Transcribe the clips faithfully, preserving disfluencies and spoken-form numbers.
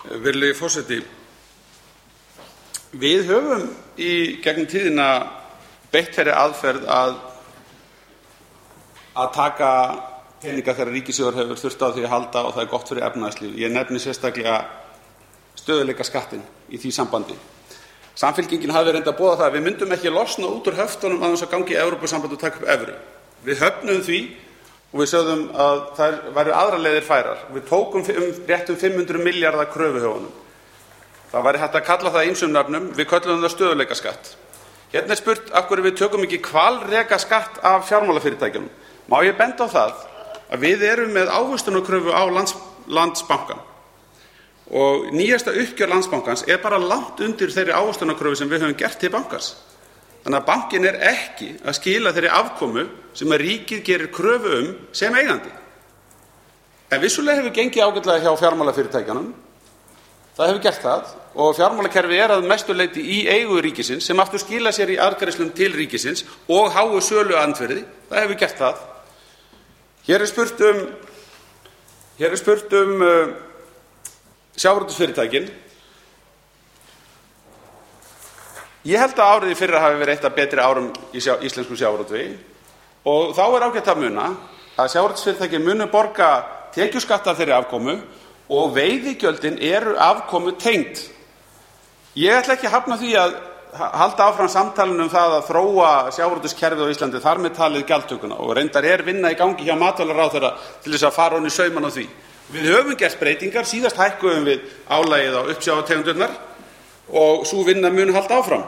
Virðulegi forseti. Við höfum í gegnum tíðina beitt þeirri aðferð að að taka peninga þegar ríkissjóður hefur þurft á því að halda og það er gott fyrir efnahagslífið. Ég nefni sérstaklega stöðugleikaskattinn í því sambandi. Samfylkingin hafði reynt að boða það að við myndum ekki losna út úr höftunum án þess að ganga í Evrópusambandið og taka upp evru. Við höfnuðum því og við sögðum að þær væru aðrar leiðir færar. Við tókum um rétt um fimm hundruð milljarða kröfu hjá honum. Það væri hægt að kalla það ýmsum nöfnum. Við kölluðum það stöðugleikaskatt. Hérna er spurt af hverju við tökum ekki hvalrekaskatt af fjármálafyrirtækjunum. Má ég benda á það að við erum með ávöxtunarkröfu á lands, Landsbankann og nýjasta uppgjör Landsbankans er bara langt undir þeirri ávöxtunarkröfu sem við höfum gert til bankans. Þannig að bankinn er ekki að skila þeirri afkomu sem að ríkið gerir kröfu um sem eigandi. En vissulega hefur gengið ágætlega hjá fjármálafyrirtækjunum. Það hefur gert það og fjármálakerfið er að mestu leyti í eigu ríkisins sem aftur skila sér í arðgreiðslum til ríkisins og háu söluandvirði. Það hefur gert það. Hér er spurt um, hér er spurt um uh, sjávarútvegsfyrirtækin. Ég held að árið í fyrra hafi verið eitt af betri árum í sjá, íslensku sjávarútvegi og þá er ágætt að muna að sjávarútvegsfyrirtækin munu borga tekjuskatt af þeirri afkomu og veiðigjöldin eru afkomu tengd. Ég ætla ekki að hafna því að halda áfram samtalinu um það að þróa sjávarútvegskerfið á Íslandi, þar með talið gjaldtökuna og reyndar er vinna í gangi hjá matvælaráðherra til þess að fara ofan í saumana á því. Við höfum gert breytingar, síðast hækkuðum við álagið á uppsjávartegundurnar og sú vinna mun halda áfram.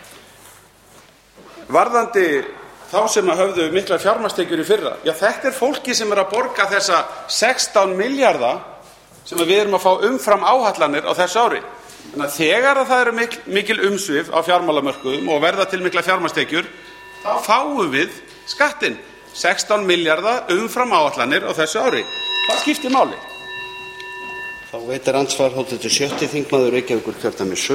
Varðandi þá sem að höfðu miklar fjármagnstekjur í fyrra, já þetta er fólki sem er að borga þessa sextán milljarða sem við erum að fá umfram áhallanir á þessu ári. Þannig að þegar að það eru mikil, mikil umsvif á fjármálamörkuðum og verða til mikla fjármagnstekjur, þá fáum við skattinn. sextán milljarða umfram áhallanir á þessu ári. Það skiptir máli. Þá veitir andsvar háttvirtur sjötti þingmaður Reykjavíkurkjördæmis